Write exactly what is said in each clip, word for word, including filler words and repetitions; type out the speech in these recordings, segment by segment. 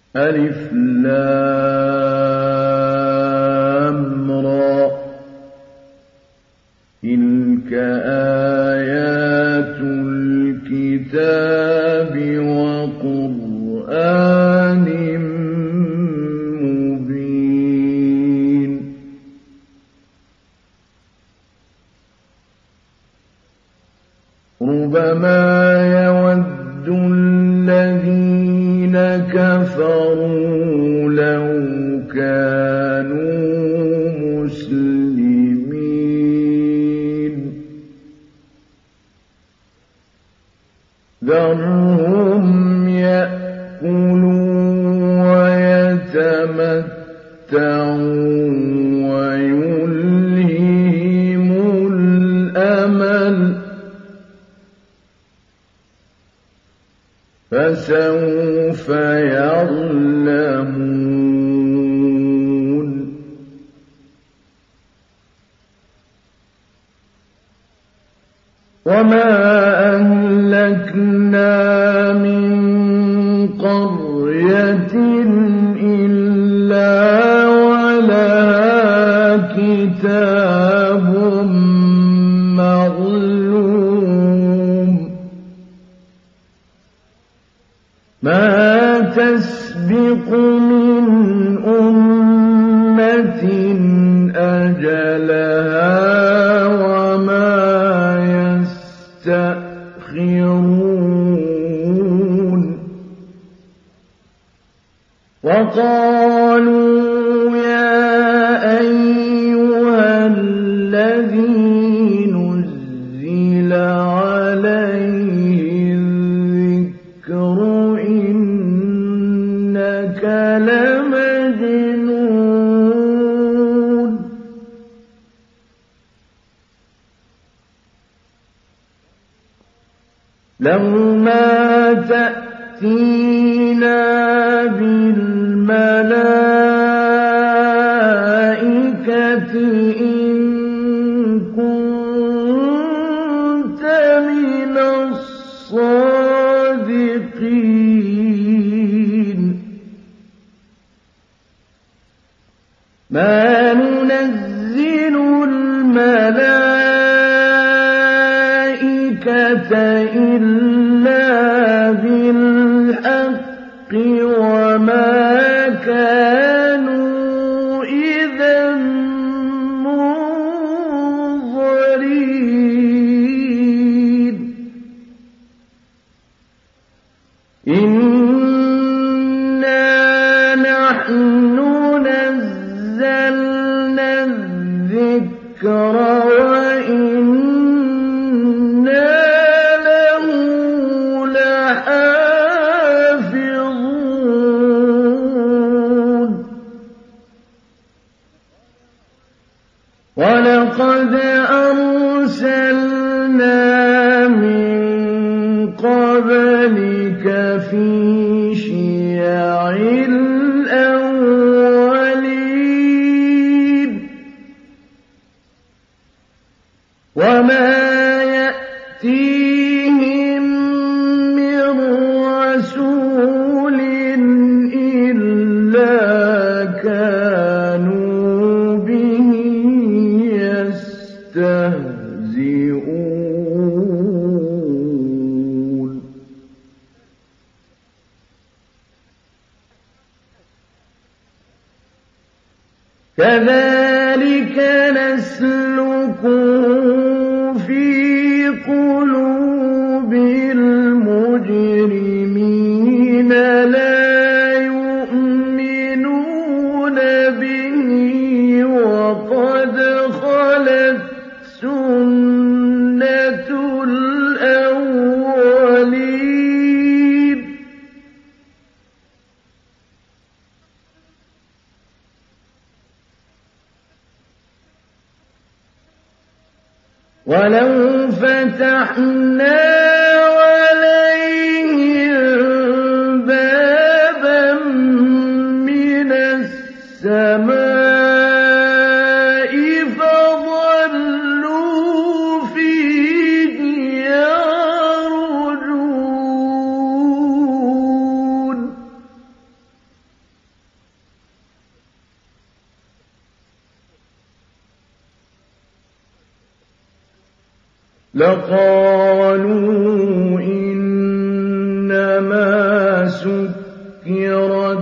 ألف لام را تلك آيات الكتاب وقرآن مبين ربما يود الذين كفروا لو كانوا مسلمين ذرهم يأكلوا ويتمتعوا ويلههم الأمل فسوف يعلمون وما أهلكنا من قرية إلا ولها كتاب معلوم ما تسبق من أمة أجلها وما يستأخرون وقالوا يا أيها الذي نزل عليه الذكر إنك لمجنون لو ما تأتينا بالملائكة إن كنت من الصادقين ما ننزل الملائكة إلا بالحق وما كانوا إذا منظرين إنا نحن نزلنا الذكر وإنا له لحافظون ولقد أرسلنا من قبلك في شيع الأولين وما يأتيهم من رسول إلا كانوا به يستهزئون كذلك نسلكه في قلوب المجرمين لا يؤمنون به وقد خلت سنة الأولين ولو فتحنا عليهم بابا من السماء فظلوا فيه يعرجون لقالوا إنما سكرت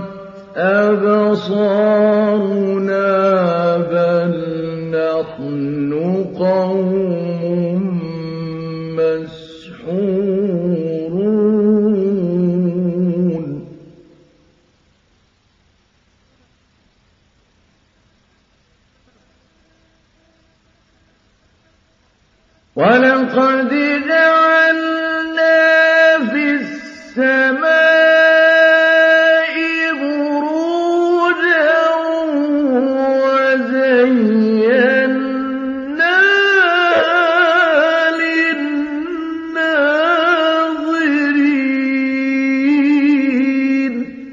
أبصارنا بل نحن قوم مسحورون ولقد جعلنا في السماء بروجا وزيناها للناظرين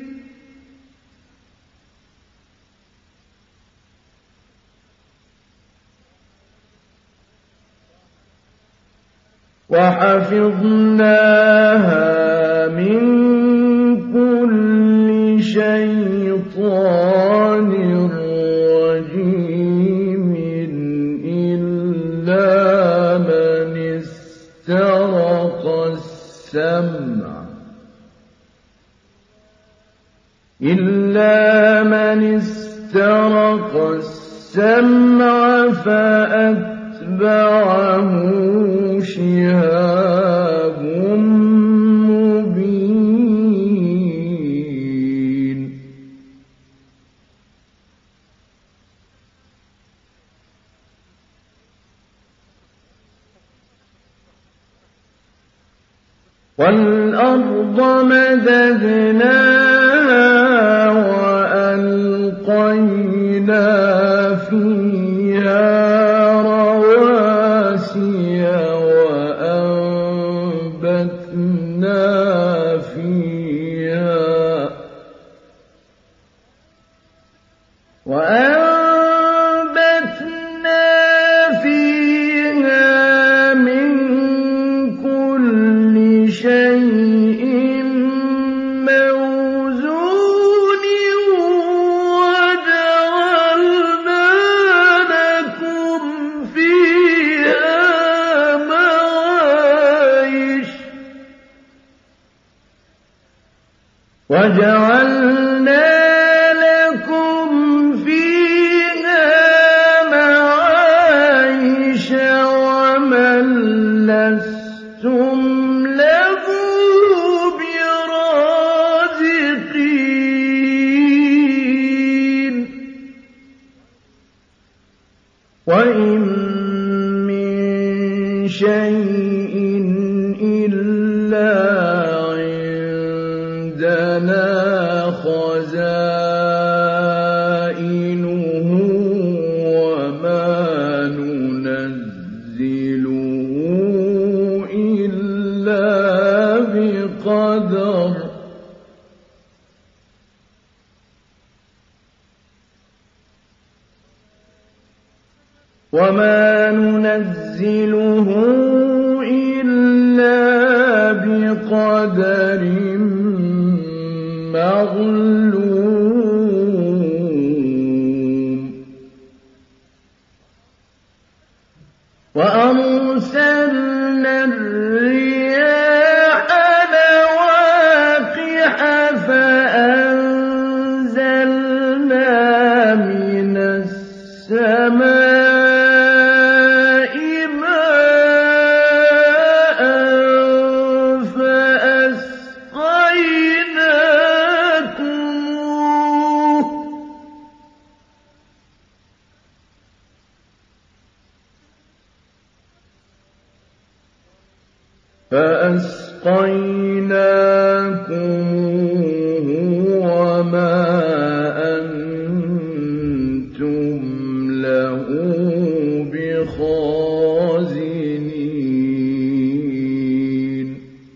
وحفظناها من كل شيطان رجيم إلا من استرق السمع إلا من استرق السمع فأتبعه شهاب مبين والأرض مددناها وألقينا فيها رواسي وأنبتنا فيها وأنبتنا فيها من كل شيء موزون وجعلنا لكم فيها معايش وجعلنا لكم فيها معايش ومن لستم له برازقين وإن من شيء إلا عندنا خزائنه وما ننزله إلا بقدر وما ننزله إلا بقدر معلوم وأرسلنا الرياح لواقح فأنزلنا من السماء ماء فأسقيناكموه فأسقيناكموه وما أنتم له بخازنين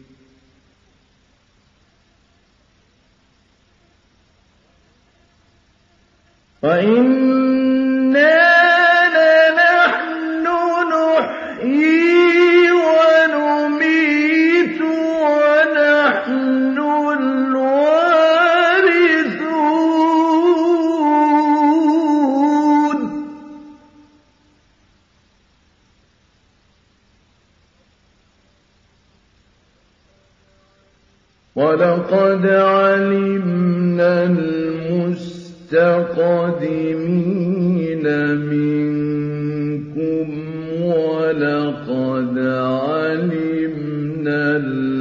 وإنا لنحن نحيي ونميت ونحن الوارثون وَلَقَدْ عَلِمْنَا الْمُسْتَقْدِمِينَ مِنكُمْ وَلَقَدْ عَلِمْنَا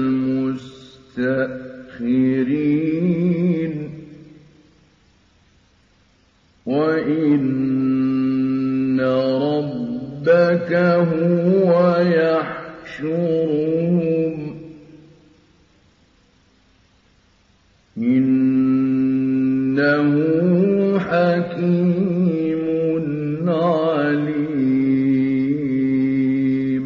الْمُسْتَأْخِرِينَ وَإِنَّ رَبَّكَ هُوَ يَحْشُرُهُمْ إِنَّهُ حَكِيمٌ عَلِيمٌ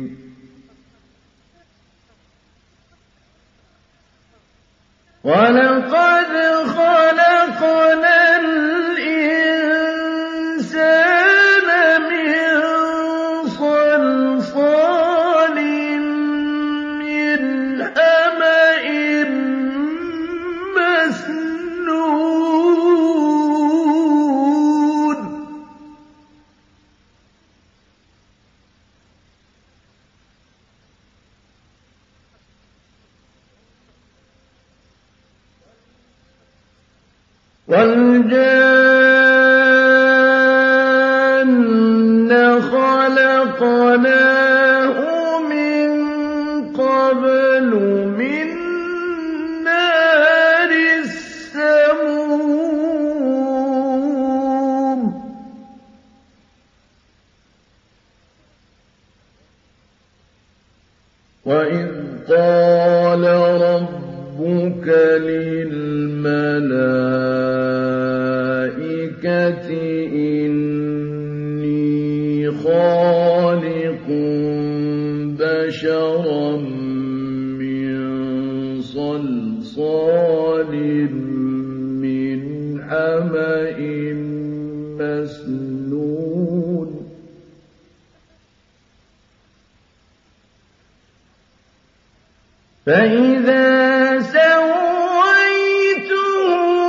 وَلَقَدْ خَلَقْنَا الْإِنسَانَ مِن صَلْصَالٍ مِّنْ حَمَإٍ مسنون وَالْجَانَّ خَلَقْنَاهُ مِن قَبْلُ مِن نَّارِ السَّمُومِ وَإِذْ قَالَ رَبُّكَ لِلْمَلَائِكَةِ إِنِّي خَالِقٌ بَشَرًا مِّن صَلْصَالٍ مِّنْ حَمَإٍ مسنون فَإِذَا سَوَّيْتُهُ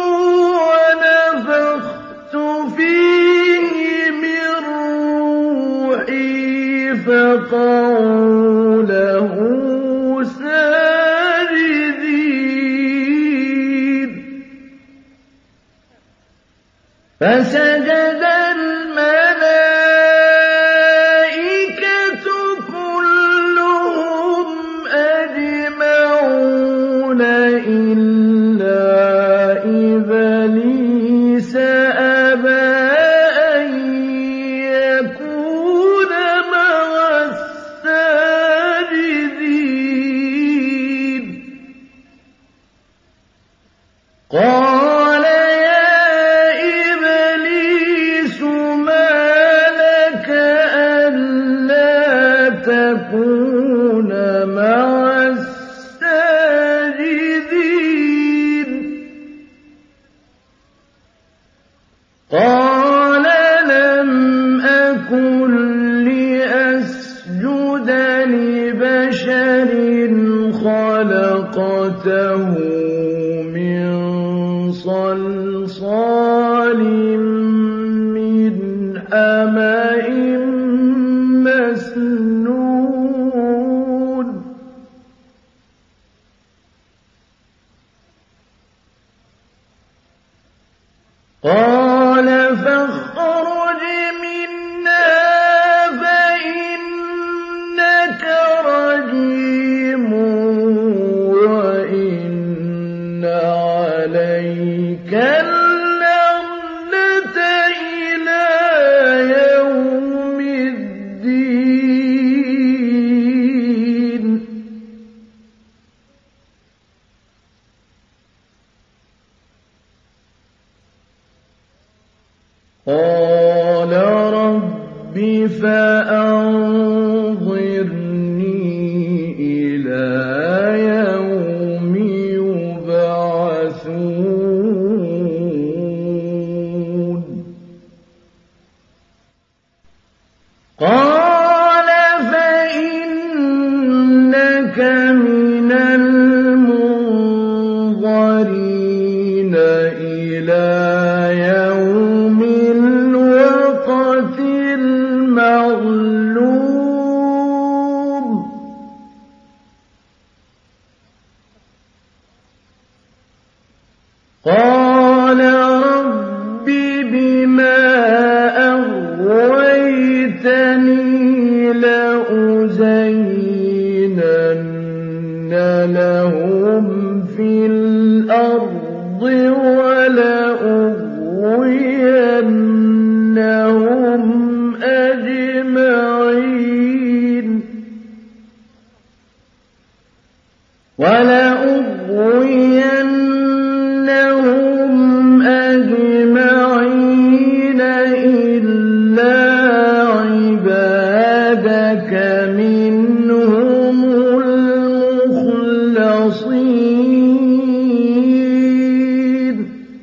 وَنَفَخْتُ فِيهِ مِن رُّوحِي فَقَعُوا لَهُ سَاجِدِينَ فَسَجَدَ الْمَلَائِكَةُ كُلُّهُمْ أَجْمَعُونَ إِلَّا إِبْلِيسَ أَبَىٰ أَن يَكُونَ مَعَ السَّاجِدِينَ قَالَ يَا إِبْلِيسُ مَا لَكَ أَلَّا تَكُونَ مَعَ السَّاجِدِينَ قَالَ لَمْ أَكُن لِّأَسْجُدَ لِبَشَرٍ خَلَقْتَهُ مِن صَلْصَالٍ مِّنْ حَمَإٍ مسنون قَالَ فَاخْرُجْ مِنْهَا فَإِنَّكَ رَجِيمٌ وَإِنَّ عَلَيْكَ اللَّعْنَةَ إِلَىٰ يَوْمِ الدِّينِ قَالَ رَبِّ فَأَنظِرْنِي إِلَىٰ يَوْمِ يُبْعَثُونَ قَالَ فَإِنَّكَ مِنَ الْمُنظَرِينَ إِلَىٰ يَوْمِ الْوَقْتِ الْمَعْلُومِ قَالَ رَبِّ بِمَا أَغْوَيْتَنِي لَأُزَيِّنَنَّ لَهُمْ فِي الْأَرْضِ وَلَأُغْوِيَنَّهُمْ أَجْمَعِينَ وَلَأُغْوِيَنَّهُمْ أَجْمَعِينَ إِلَّا عِبَادَكَ مِنْهُمُ الْمُخْلَصِينَ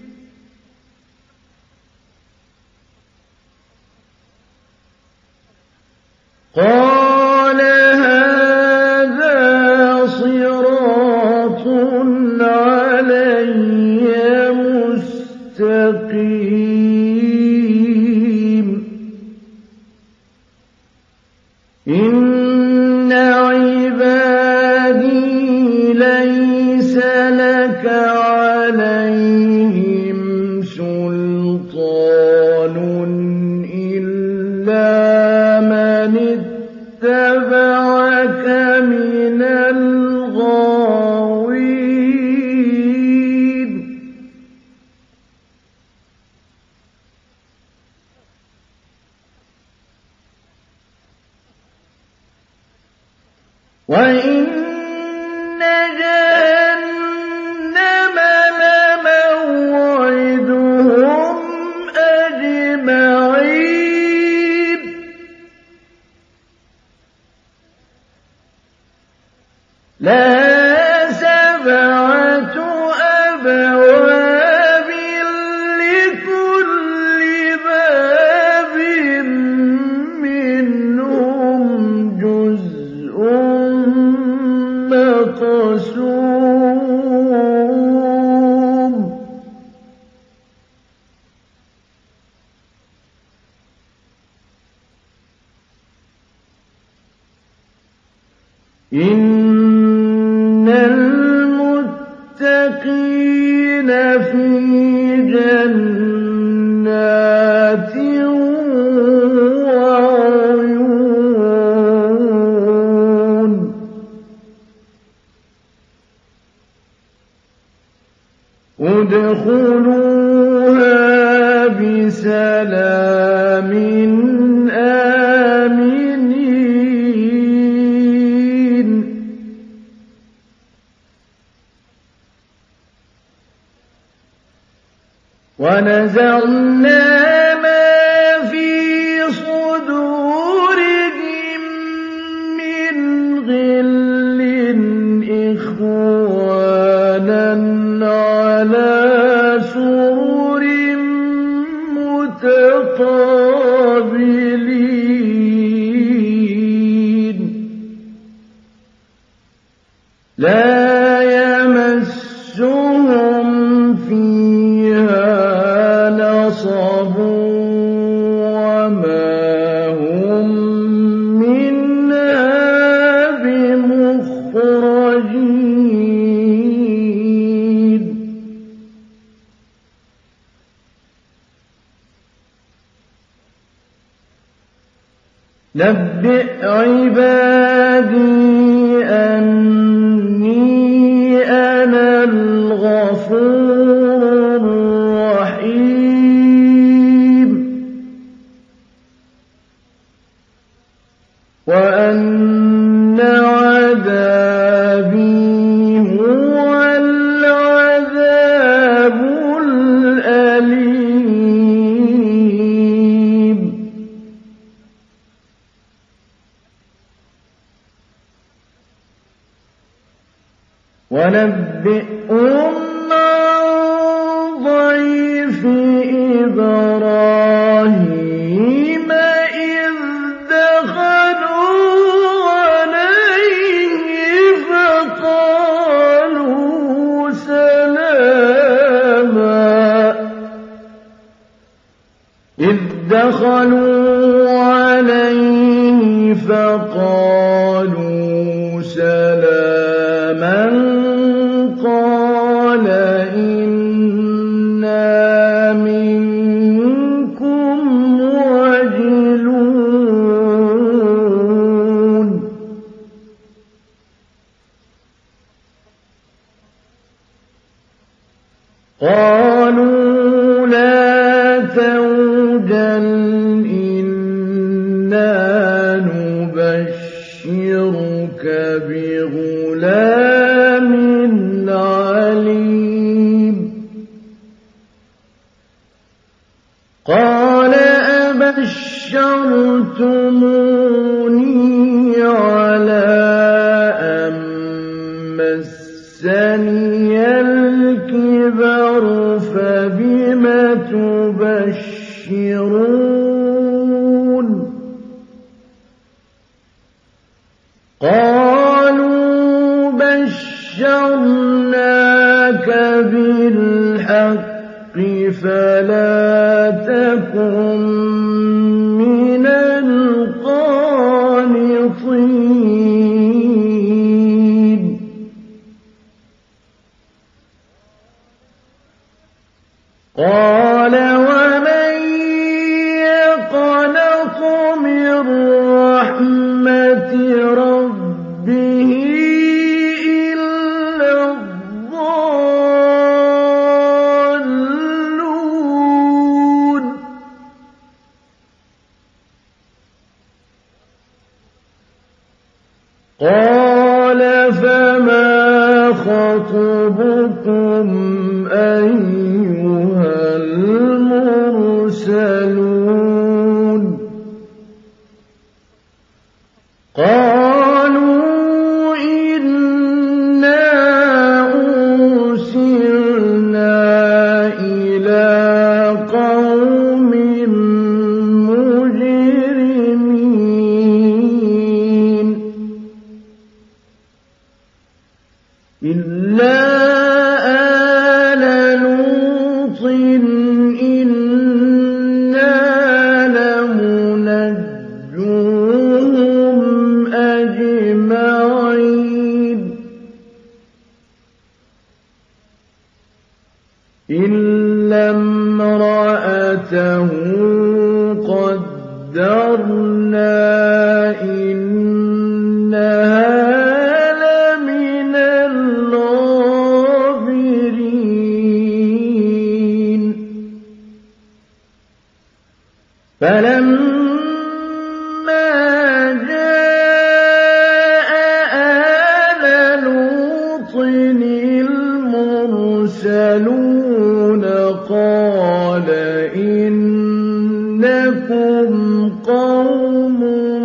قَالَ هَٰذَا صِرَاطٌ عَلَيَّ مُسْتَقِيمٌ إِنَّ عِبَادِي لَيْسَ لَكَ عَلَيْهِمْ سُلْطَانٌ إِلَّا مَنِ اتَّبَعَكَ مِنَ الْغَاوِينَ وَإِنَّ جَهَنَّمَ لَمَوْعِدُهُمْ أَجْمَعِينَ لَهَا سَبْعَةُ أَبْوَابٍ لِّكُلِّ بَابٍ مِّنْهُمْ جُزْءٌ مَّقْسُومٌ إِنَّ الْمُتَّقِينَ فِي جَنَّاتٍ وَعُيُونٍ ادْخُلُوهَا بِسَلَامٍ آمِنِينَ وَنَزَعْنَا مَا فِي صُدُورِهِم مِّنْ غِلٍّ إِخْوَانًا عَلَىٰ سُرُرٍ مُّتَقَابِلِينَ لَا يَمَسُّهُمْ فِيهَا نَصَبٌ وَمَا هُم مِّنْهَا بِمُخْرَجِينَ نَبِّئْ عِبَادِي أَنِّي أَنَا الْغَفُورُ الرَّحِيمُ وَأَنَّ عَذَابِي هُوَ الْعَذَابُ الْأَلِيمُ وَنَبِّئْهُمْ عَن ضَيْفِ إِبْرَاهِيمَ إِذْ دَخَلُوا عَلَيْهِ فَقَالُوا سَلَامًا إِذْ دَخَلُوا عَلَيْهِ فَقَالُوا سَلَامًا قَالَ إِنَّا قال أبشرتموني على أن مسني الكبر فبم تبشرون قالوا بشرناك بالحق فلا تكن من القانطين قال ومن يقنط من رحمة ربه إلا الضالون قال فما خطبكم أيها المرسلون قالوا إنا أرسلنا إلى قوم مجرمين إلا آل لوط إنا لمنجوهم أجمعين إلا امرأته قدرنا إنها لمن الغابرين فلما جاء آل لوط المرسلون قال إنكم قوم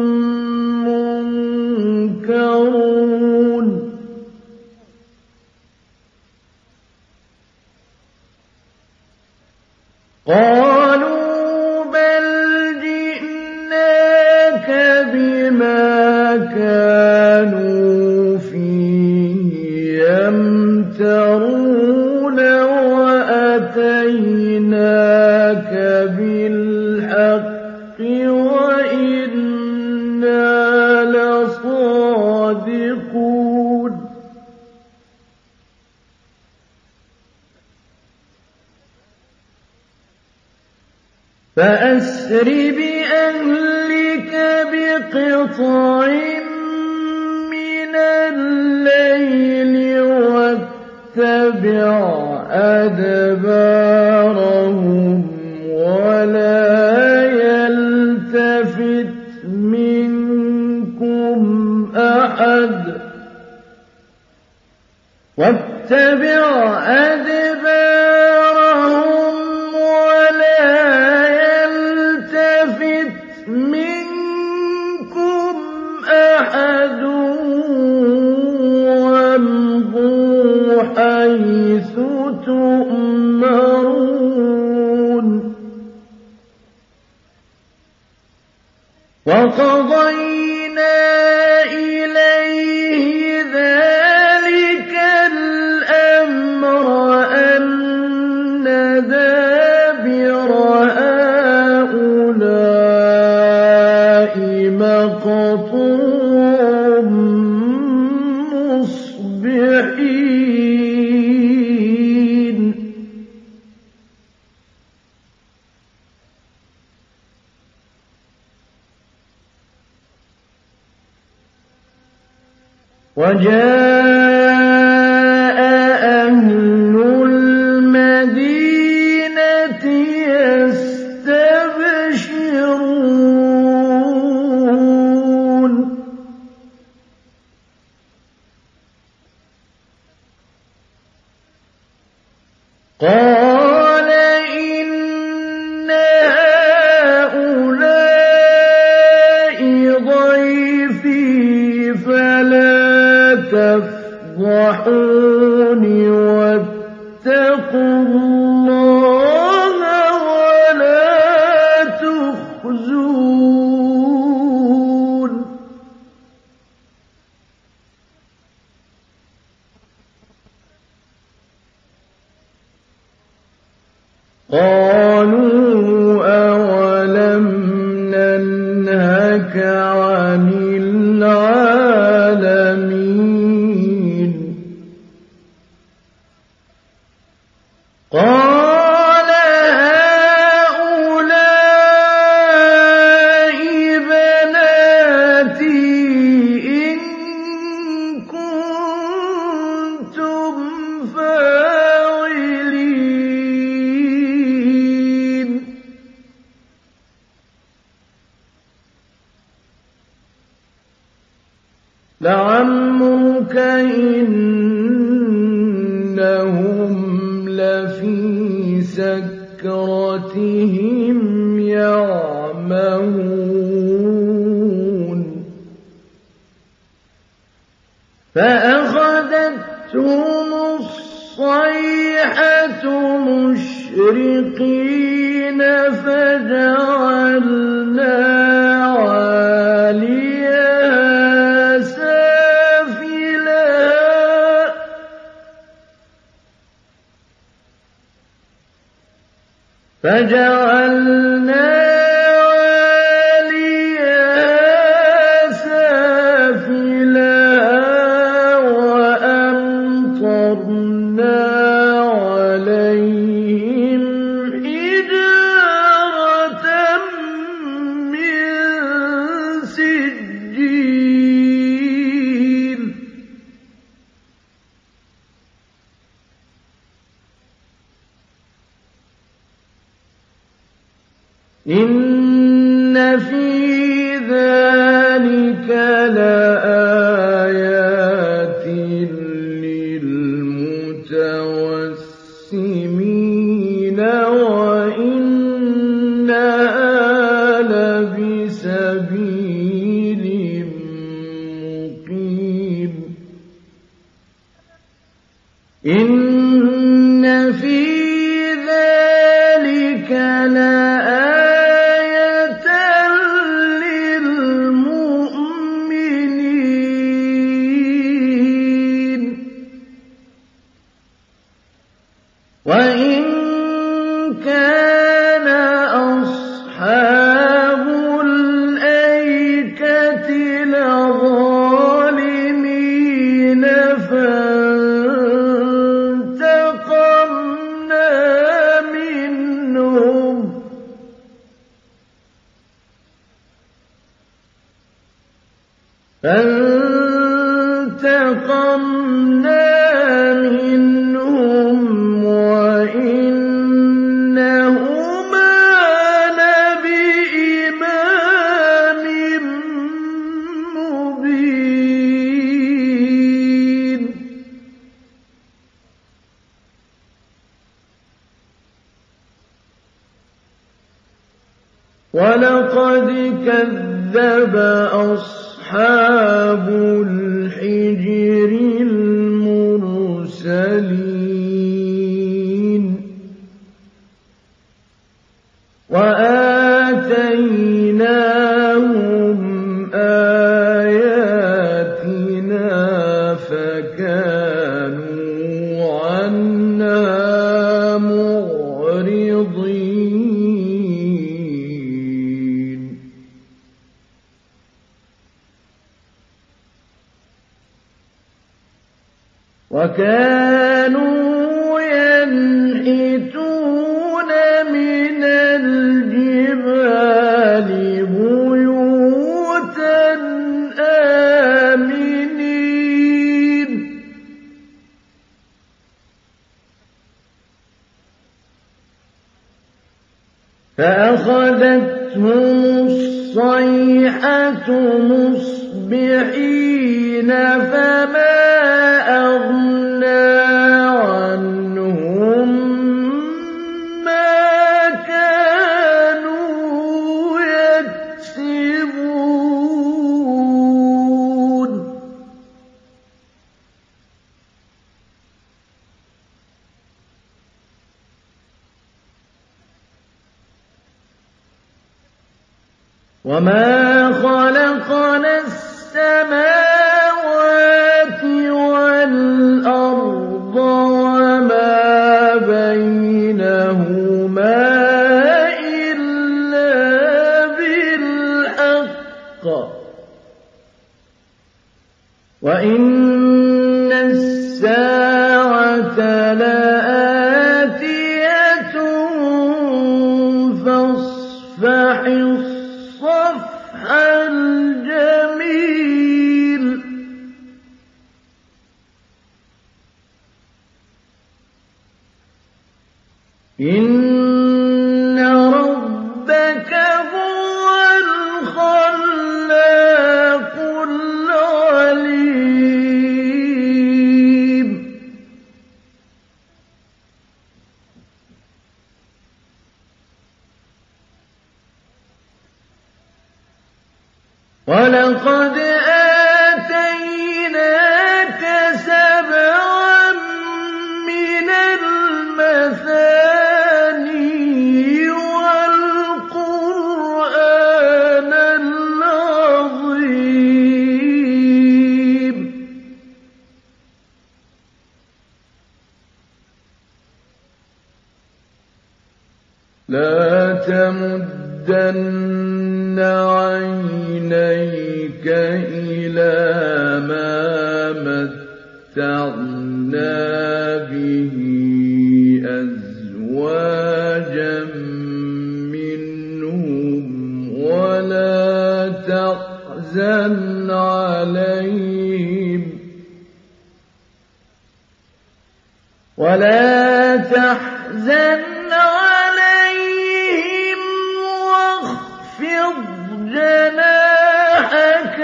منكرون قالوا بل جئناك بما كانوا فيه يمترون وأتيناك بالحق وإنا لصادقون فأسر بأهلك بقطع من الليل واتبع أدبارهم ولا يلتفت منكم أحد واتبع أدبارهم ولا يلتفت منكم أحد وامضوا حيث تؤمرون وقضينا إليه ذلك الأمر أن دابر هؤلاء مقطوع مصبحين وجاء أهل المدينة يستبشرون قال إن قَالُوا أَوَلَمْ نَنْهَكَ عَنِ الْعَالَمِينَ قَالَ هَٰؤُلَاءِ بَنَاتِي إِن كُنتُمْ فَاعِلِينَ لَعَمْرُكَ إِنَّهُمْ لَفِي سَكْرَتِهِمْ يَعْمَهُونَ فَأَخَذَتْهُمُ الصَّيْحَةُ مُشْرِقِينَ فَجَعَلْنَا عَالِيَهَا سَافِلَهَا فَجَعَلْنَا عَالِيَهَا سَافِلَهَا وَأَمْطَرْنَا عَلَيْهِمْ حِجَارَةً مِّن سِجِّيلٍ إِنَّ فِي ذَٰلِكَ لَآيَاتٍ لِّلْمُتَوَسِّمِينَ وَإِنَّهَا لَبِسَبِيلٍ مُّقِيمٍ إِنَّ فِي ذَٰلِكَ لَآيَةً لِّلْمُؤْمِنِينَ وَإِن كَانَ أَصْحَابُ الْأَيْكَةِ لَظَالِمِينَ فَانتَقَمْنَا مِنْهُمْ فَانتَقَمْنَا مِنْهُمْ وَإِنَّهُمَا لَبِإِمَامٍ مُّبِينٍ وَلَقَدْ كَذَّبَ أَصْحَابُ الْحِجْرِ الْمُرْسَلِينَ وَآتَيْنَاهُمْ آيَاتِنَا فَكَانُوا عَنْهَا مُعْرِضِينَ وَكَانُوا يَنْحِتُونَ مِنَ الْجِبَالِ بُيُوتًا آمِنِينَ فَأَخَذَتْهُمُ الصَّيْحَةُ مُصْبِحِينَ فَمَا أَغْنَىٰ عَنْهُم مَّا كَانُوا يَكْسِبُونَ وَمَا خَلَقْنَا السَّمَاوَاتِ وَالْأَرْضَ وَمَا بَيْنَهُمَا إِلَّا بِالْحَقِّ وَإِنَّ السَّاعَةَ لَآتِيَةٌ فَاصْفَحِ الصَّفْحَ الْجَمِيلَ إِنَّ رَبَّكَ هُوَ الْخَلَّاقُ الْعَلِيمُ وَلَقَدْ آتَيْنَاكَ سَبْعًا مِّنَ الْمَثَانِي وَالْقُرْآنَ الْعَظِيمَ لَا تَمُدَّنَّ عَيْنَيْكَ إِلَىٰ مَا مَتَّعْنَا بِهِ أَزْوَاجًا مِّنْهُمْ وَلَا تَحْزَنْ عَلَيْهِمْ وَلَا تَحْزَنْ عَلَيْهِمْ وَاخْفِضْ جَنَاحَكَ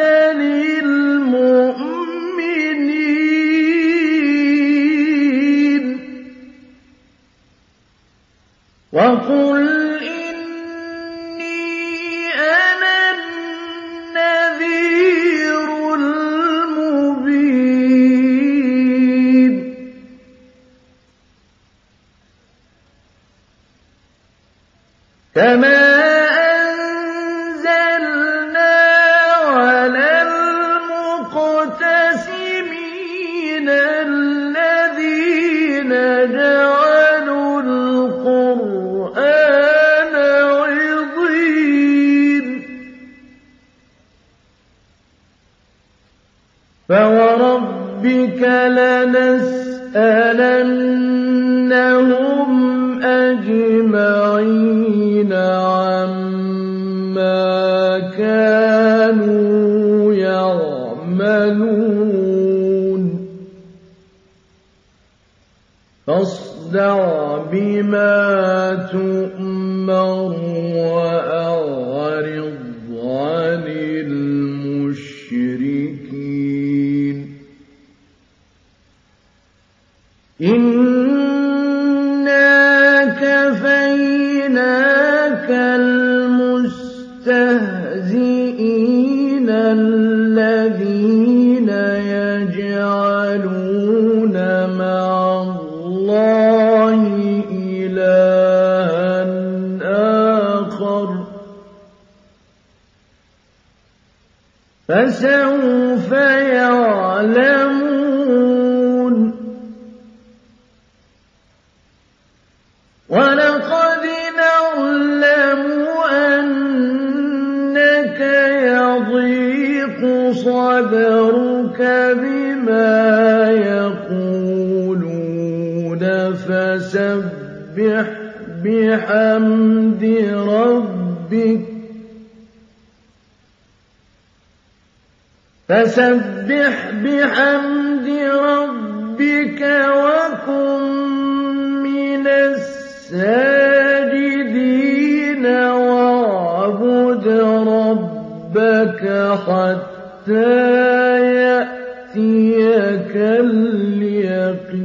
لِلْمُؤْمِنِينَ وَقُلْ إِنِّي أَنَا النَّذِيرُ الْمُبِينُ كَمَا أَنزَلْنَا عَلَى الْمُقْتَسِمِينَ الَّذِينَ جَعَلُوا الْقُرْآنَ عِضِينَ فَوَرَبِّكَ لَنَسْأَلَنَّهُمْ أَجْمَعِينَ عَمَّا كَانُوا يَعْمَلُونَ فَاصْدَعْ بِمَا تُؤْمَرُ وَأَعْرِضْ عَنِ الْمُشْرِكِينَ إِنَّا كَفَيْنَاكَ الْمُسْتَهْزِئِينَ الَّذِينَ يَجْعَلُونَ مَعَ اللَّهِ إِلَٰهًا آخَرَ فَسَوْفَ يَعْلَمُونَ وَلَقَدْ نَعْلَمُ أَنَّكَ يَضِيقُ صَدْرُكَ بِمَا يَقُولُونَ فَسَبِّحْ بِحَمْدِ رَبِّكَ فَسَبِّحْ بِحَمْدِ رَبِّكَ وَكُن مِّنَ السَّاجِدِينَ وَاعْبُدْ رَبَّكَ حَتَّىٰ يَأْتِيَكَ الْيَقِينُ